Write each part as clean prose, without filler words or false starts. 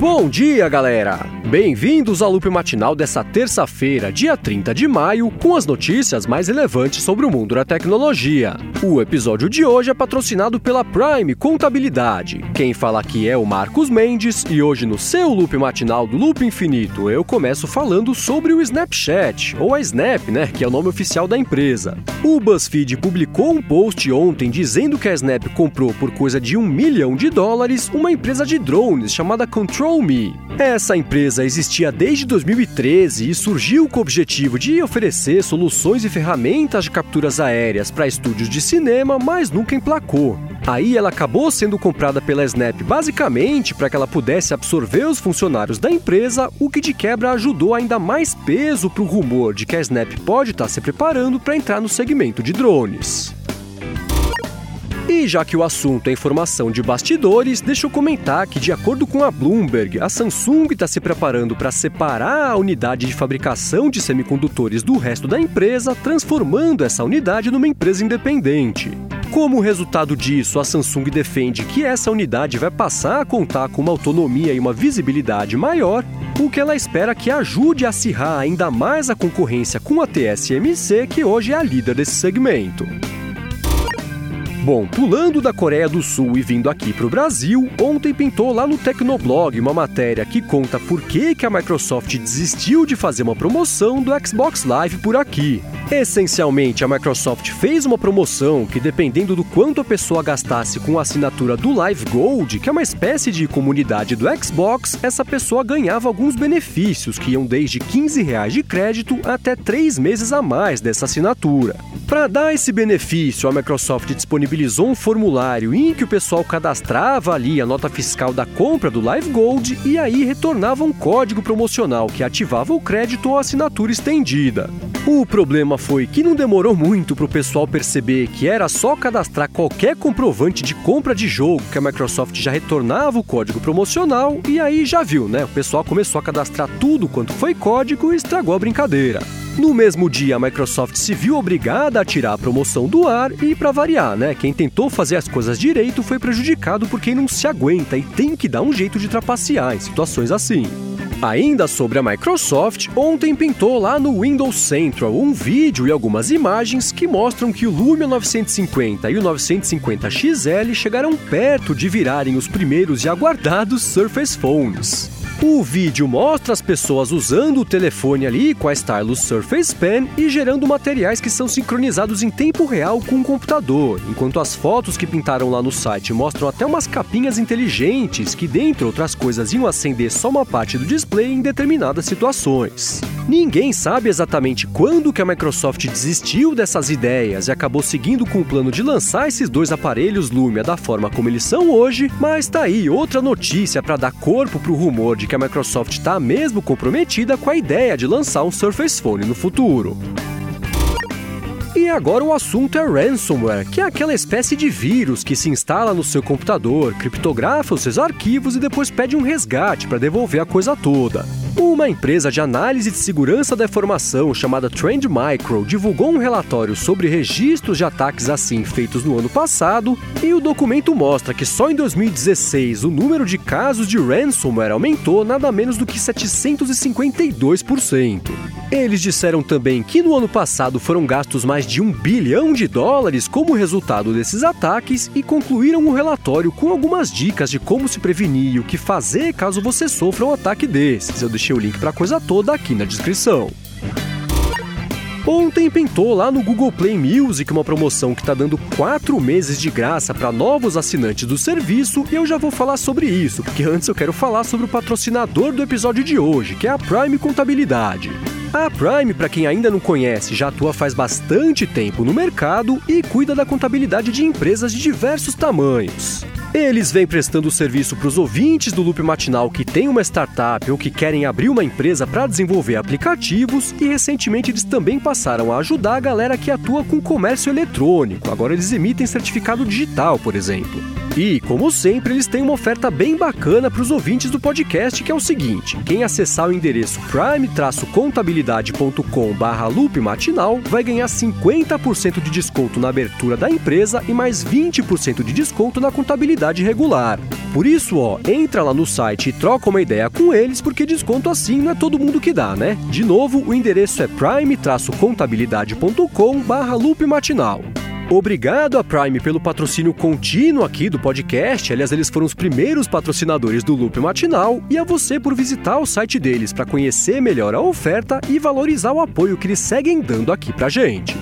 Bom dia, galera! Bem-vindos ao Loop Matinal dessa terça-feira, dia 30 de maio, com as notícias mais relevantes sobre o mundo da tecnologia. O episódio de hoje é patrocinado pela Prime Contabilidade. Quem fala aqui é o Marcos Mendes e hoje no seu Loop Matinal do Loop Infinito eu começo falando sobre o Snapchat, ou a Snap, que é o nome oficial da empresa. O BuzzFeed publicou um post ontem dizendo que a Snap comprou por coisa de $1 milhão uma empresa de drones chamada ControlMe. Essa empresa existia desde 2013 e surgiu com o objetivo de oferecer soluções e ferramentas de capturas aéreas para estúdios de cinema, mas nunca emplacou. Aí ela acabou sendo comprada pela Snap basicamente para que ela pudesse absorver os funcionários da empresa, o que de quebra ajudou ainda mais peso para o rumor de que a Snap pode estar se preparando para entrar no segmento de drones. E já que o assunto é informação de bastidores, deixa eu comentar que, de acordo com a Bloomberg, a Samsung está se preparando para separar a unidade de fabricação de semicondutores do resto da empresa, transformando essa unidade numa empresa independente. Como resultado disso, a Samsung defende que essa unidade vai passar a contar com uma autonomia e uma visibilidade maior, o que ela espera que ajude a acirrar ainda mais a concorrência com a TSMC, que hoje é a líder desse segmento. Bom, pulando da Coreia do Sul e vindo aqui para o Brasil, ontem pintou lá no Tecnoblog uma matéria que conta por que a Microsoft desistiu de fazer uma promoção do Xbox Live por aqui. Essencialmente, a Microsoft fez uma promoção que, dependendo do quanto a pessoa gastasse com a assinatura do Live Gold, que é uma espécie de comunidade do Xbox, essa pessoa ganhava alguns benefícios que iam desde R$15 de crédito até 3 meses a mais dessa assinatura. Para dar esse benefício, a Microsoft disponibilizou um formulário em que o pessoal cadastrava ali a nota fiscal da compra do Live Gold e aí retornava um código promocional que ativava o crédito ou a assinatura estendida. O problema foi que não demorou muito para o pessoal perceber que era só cadastrar qualquer comprovante de compra de jogo que a Microsoft já retornava o código promocional e aí já viu, O pessoal começou a cadastrar tudo quanto foi código e estragou a brincadeira. No mesmo dia, a Microsoft se viu obrigada a tirar a promoção do ar e, para variar, quem tentou fazer as coisas direito foi prejudicado por quem não se aguenta e tem que dar um jeito de trapacear em situações assim. Ainda sobre a Microsoft, ontem pintou lá no Windows Central um vídeo e algumas imagens que mostram que o Lumia 950 e o 950 XL chegaram perto de virarem os primeiros e aguardados Surface Phones. O vídeo mostra as pessoas usando o telefone ali com a Stylus Surface Pen e gerando materiais que são sincronizados em tempo real com o computador, enquanto as fotos que pintaram lá no site mostram até umas capinhas inteligentes que, dentre outras coisas, iam acender só uma parte do display em determinadas situações. Ninguém sabe exatamente quando que a Microsoft desistiu dessas ideias e acabou seguindo com o plano de lançar esses dois aparelhos Lumia da forma como eles são hoje, mas tá aí outra notícia para dar corpo pro rumor de que a Microsoft está mesmo comprometida com a ideia de lançar um Surface Phone no futuro. E agora o assunto é ransomware, que é aquela espécie de vírus que se instala no seu computador, criptografa os seus arquivos e depois pede um resgate para devolver a coisa toda. Uma empresa de análise de segurança da informação chamada Trend Micro divulgou um relatório sobre registros de ataques assim feitos no ano passado e o documento mostra que só em 2016 o número de casos de ransomware aumentou nada menos do que 752%. Eles disseram também que no ano passado foram gastos mais de $1 bilhão como resultado desses ataques e concluíram o relatório com algumas dicas de como se prevenir e o que fazer caso você sofra um ataque desses. Eu deixei o link para a coisa toda aqui na descrição. Ontem pintou lá no Google Play Music uma promoção que está dando 4 meses de graça para novos assinantes do serviço e eu já vou falar sobre isso, porque antes eu quero falar sobre o patrocinador do episódio de hoje, que é a Prime Contabilidade. A Prime, para quem ainda não conhece, já atua faz bastante tempo no mercado e cuida da contabilidade de empresas de diversos tamanhos. Eles vêm prestando serviço para os ouvintes do Loop Matinal que têm uma startup ou que querem abrir uma empresa para desenvolver aplicativos e recentemente eles também passaram a ajudar a galera que atua com comércio eletrônico. Agora eles emitem certificado digital, por exemplo. E, como sempre, eles têm uma oferta bem bacana para os ouvintes do podcast, que é o seguinte: quem acessar o endereço prime-contabilidade.com/loopmatinal vai ganhar 50% de desconto na abertura da empresa e mais 20% de desconto na contabilidade regular. Por isso, entra lá no site e troca uma ideia com eles, porque desconto assim não é todo mundo que dá, né? De novo, o endereço é prime-contabilidade.com/loopmatinal. Obrigado a Prime pelo patrocínio contínuo aqui do podcast. Aliás, eles foram os primeiros patrocinadores do Loop Matinal, e a você por visitar o site deles para conhecer melhor a oferta e valorizar o apoio que eles seguem dando aqui pra gente.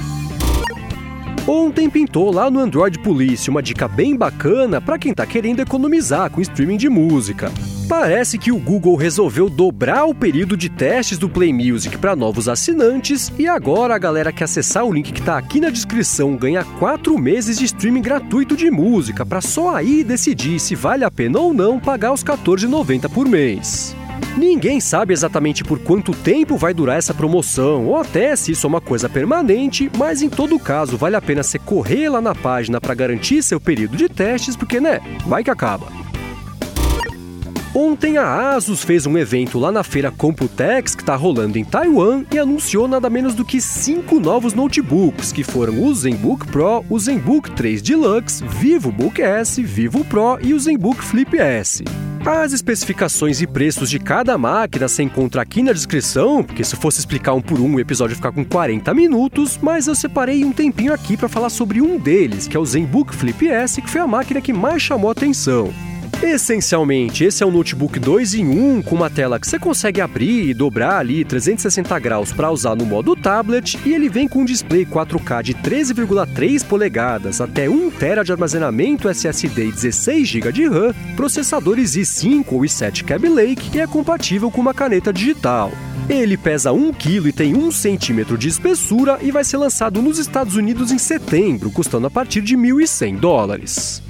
Ontem pintou lá no Android Police uma dica bem bacana para quem tá querendo economizar com streaming de música. Parece que o Google resolveu dobrar o período de testes do Play Music para novos assinantes, e agora a galera que acessar o link que está aqui na descrição ganha 4 meses de streaming gratuito de música, para só aí decidir se vale a pena ou não pagar os R$14,90 por mês. Ninguém sabe exatamente por quanto tempo vai durar essa promoção, ou até se isso é uma coisa permanente, mas em todo caso vale a pena você correr lá na página para garantir seu período de testes, porque vai que acaba. Ontem a Asus fez um evento lá na feira Computex, que está rolando em Taiwan, e anunciou nada menos do que 5 novos notebooks, que foram o ZenBook Pro, o ZenBook 3 Deluxe, VivoBook S, Vivo Pro e o ZenBook Flip S. As especificações e preços de cada máquina você encontra aqui na descrição, porque se fosse explicar um por um, o episódio ia ficar com 40 minutos, mas eu separei um tempinho aqui para falar sobre um deles, que é o ZenBook Flip S, que foi a máquina que mais chamou a atenção. Essencialmente, esse é um notebook 2 em 1, com uma tela que você consegue abrir e dobrar ali 360 graus para usar no modo tablet, e ele vem com um display 4K de 13,3 polegadas, até 1 TB de armazenamento SSD e 16 GB de RAM, processadores i5 ou i7 Kaby Lake, e é compatível com uma caneta digital. Ele pesa 1 kg e tem 1 centímetro de espessura, e vai ser lançado nos Estados Unidos em setembro, custando a partir de $1.100.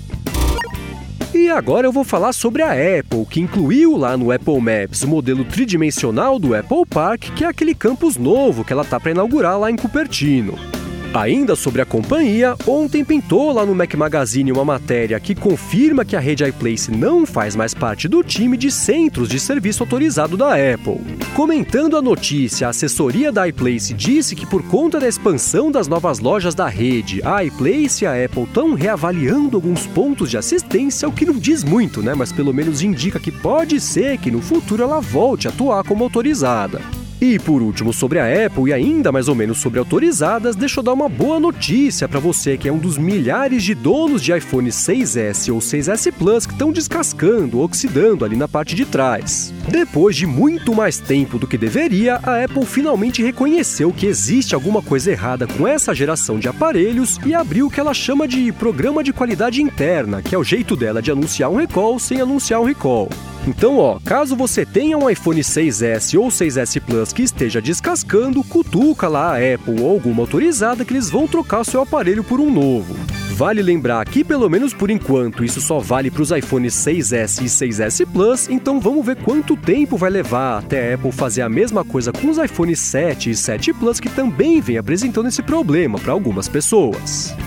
E agora eu vou falar sobre a Apple, que incluiu lá no Apple Maps o modelo tridimensional do Apple Park, que é aquele campus novo que ela tá para inaugurar lá em Cupertino. Ainda sobre a companhia, ontem pintou lá no Mac Magazine uma matéria que confirma que a rede iPlace não faz mais parte do time de centros de serviço autorizado da Apple. Comentando a notícia, a assessoria da iPlace disse que por conta da expansão das novas lojas da rede, a iPlace e a Apple estão reavaliando alguns pontos de assistência, o que não diz muito, mas pelo menos indica que pode ser que no futuro ela volte a atuar como autorizada. E por último, sobre a Apple e ainda mais ou menos sobre autorizadas, deixa eu dar uma boa notícia para você que é um dos milhares de donos de iPhone 6S ou 6S Plus que estão descascando, oxidando ali na parte de trás. Depois de muito mais tempo do que deveria, a Apple finalmente reconheceu que existe alguma coisa errada com essa geração de aparelhos e abriu o que ela chama de programa de qualidade interna, que é o jeito dela de anunciar um recall sem anunciar um recall. Então, caso você tenha um iPhone 6S ou 6S Plus que esteja descascando, cutuca lá a Apple ou alguma autorizada que eles vão trocar seu aparelho por um novo. Vale lembrar que, pelo menos por enquanto, isso só vale para os iPhones 6S e 6S Plus, então vamos ver quanto tempo vai levar até a Apple fazer a mesma coisa com os iPhones 7 e 7 Plus, que também vem apresentando esse problema para algumas pessoas.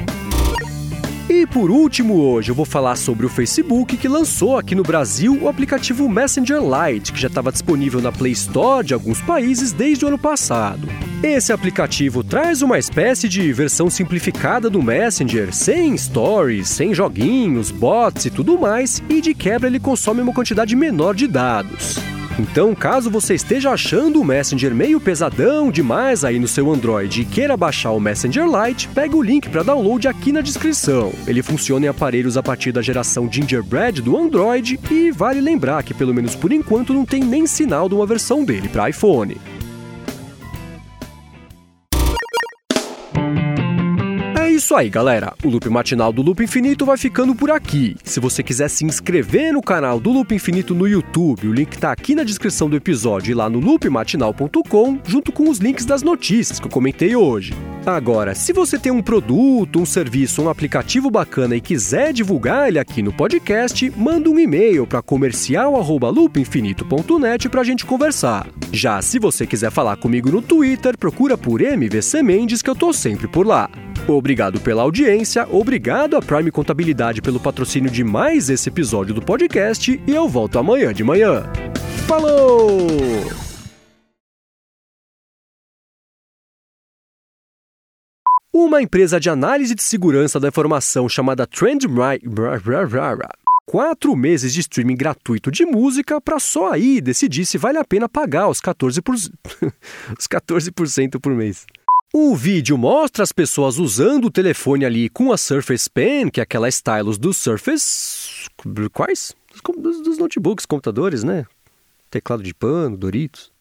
E por último, hoje eu vou falar sobre o Facebook, que lançou aqui no Brasil o aplicativo Messenger Lite, que já estava disponível na Play Store de alguns países desde o ano passado. Esse aplicativo traz uma espécie de versão simplificada do Messenger, sem stories, sem joguinhos, bots e tudo mais, e de quebra ele consome uma quantidade menor de dados. Então, caso você esteja achando o Messenger meio pesadão demais aí no seu Android e queira baixar o Messenger Lite, pega o link para download aqui na descrição. Ele funciona em aparelhos a partir da geração Gingerbread do Android e vale lembrar que, pelo menos por enquanto, não tem nem sinal de uma versão dele para iPhone. É isso aí, galera. O Loop Matinal do Loop Infinito vai ficando por aqui. Se você quiser se inscrever no canal do Loop Infinito no YouTube, o link tá aqui na descrição do episódio e lá no loopmatinal.com, junto com os links das notícias que eu comentei hoje. Agora, se você tem um produto, um serviço, um aplicativo bacana e quiser divulgar ele aqui no podcast, manda um e-mail para comercial@loopinfinito.net pra gente conversar. Já se você quiser falar comigo no Twitter, procura por MVC Mendes, que eu tô sempre por lá. Obrigado pela audiência, obrigado a Prime Contabilidade pelo patrocínio de mais esse episódio do podcast e eu volto amanhã de manhã. Falou! Uma empresa de análise de segurança da informação chamada Trendminer 4 meses de streaming gratuito de música para só aí decidir se vale a pena pagar os 14% por mês. O vídeo mostra as pessoas usando o telefone ali com a Surface Pen, que é aquela stylus do Surface... Quais? Dos notebooks, computadores, né? Teclado de pano, Doritos.